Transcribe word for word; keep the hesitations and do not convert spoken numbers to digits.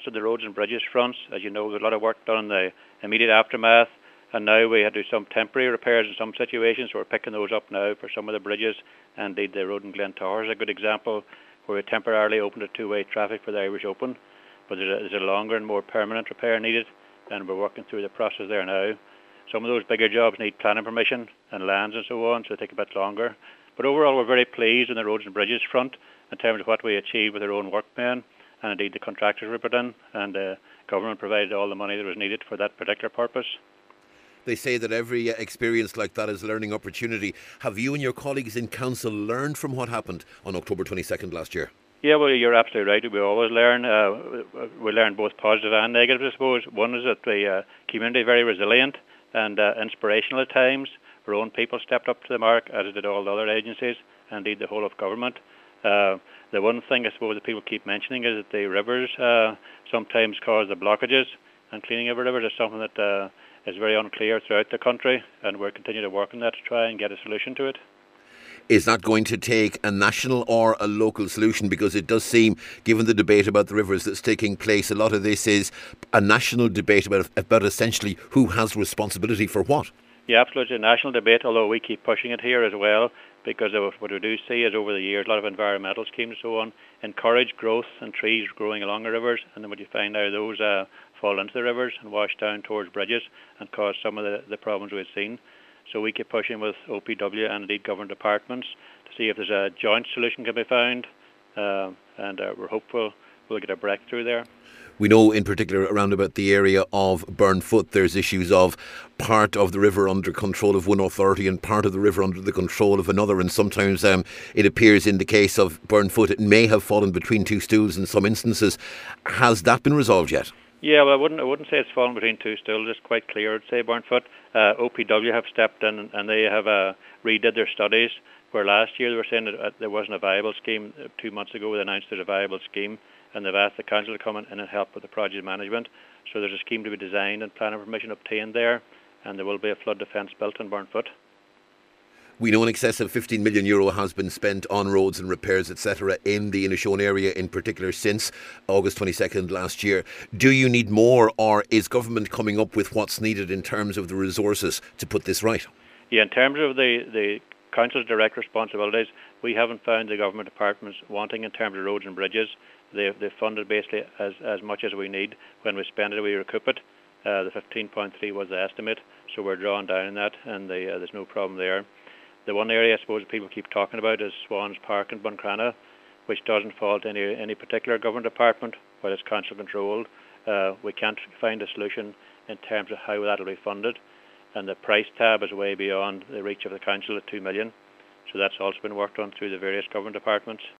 advanced on the roads and bridges fronts. As you know, there's a lot of work done in the immediate aftermath, and now we had to do some temporary repairs in some situations, so we're picking those up now for some of the bridges. And indeed, the road in Glentower is a good example, where we temporarily opened a two-way traffic for the Irish Open, but there's a, there's a longer and more permanent repair needed, and we're working through the process there now. Some of those bigger jobs need planning permission and lands and so on, so they take a bit longer. But overall, we're very pleased on the roads and bridges front in terms of what we achieved with our own workmen, and indeed the contractors we put in, and the government provided all the money that was needed for that particular purpose. They say that every experience like that is a learning opportunity. Have you and your colleagues in council learned from what happened on October twenty-second last year? Yeah, well, you're absolutely right. We always learn. Uh, we learn both positive and negative, I suppose. One is that the uh, community is very resilient and uh, inspirational at times. Our own people stepped up to the mark, as did all the other agencies, and indeed the whole of government. Uh, the one thing I suppose that people keep mentioning is that the rivers uh, sometimes cause the blockages, and cleaning of rivers is something that uh, is very unclear throughout the country, and we're continuing to work on that to try and get a solution to it. Is that going to take a national or a local solution? Because it does seem, given the debate about the rivers that's taking place, a lot of this is a national debate about, about essentially who has responsibility for what. Yeah, absolutely. A national debate, although we keep pushing it here as well, because of what we do see is over the years, a lot of environmental schemes and so on encourage growth and trees growing along the rivers, and then what you find now, those uh, fall into the rivers and wash down towards bridges and cause some of the, the problems we've seen. So we keep pushing with O P W and indeed government departments to see if there's a joint solution can be found, uh, and uh, we're hopeful we'll get a breakthrough there. We know in particular around about the area of Burnfoot there's issues of part of the river under control of one authority and part of the river under the control of another, and sometimes um, it appears in the case of Burnfoot it may have fallen between two stools in some instances. Has that been resolved yet? Yeah, well, I wouldn't, I wouldn't say it's fallen between two stools. It's quite clear. I'd say Burnfoot, uh, O P W have stepped in and they have uh, redid their studies, where last year they were saying that uh, there wasn't a viable scheme. Uh, two months ago they announced there's a viable scheme, and they've asked the council to come in and help with the project management. So there's a scheme to be designed and planning permission obtained there, and there will be a flood defence built in Burnfoot. We know in excess of fifteen million euro has been spent on roads and repairs, et cetera, in the Inishowen area in particular since August twenty-second last year. Do you need more, or is government coming up with what's needed in terms of the resources to put this right? Yeah, in terms of the, the council's direct responsibilities, we haven't found the government departments wanting in terms of roads and bridges. They've, they've funded basically as, as much as we need. When we spend it, we recoup it. Uh, the fifteen point three was the estimate, so we're drawing down on that, and the, uh, there's no problem there. The one area I suppose people keep talking about is Swans Park in Buncrana, which doesn't fall to any, any particular government department, but it's council controlled. Uh, we can't find a solution in terms of how that will be funded, and the price tab is way beyond the reach of the council at two million. So that's also been worked on through the various government departments.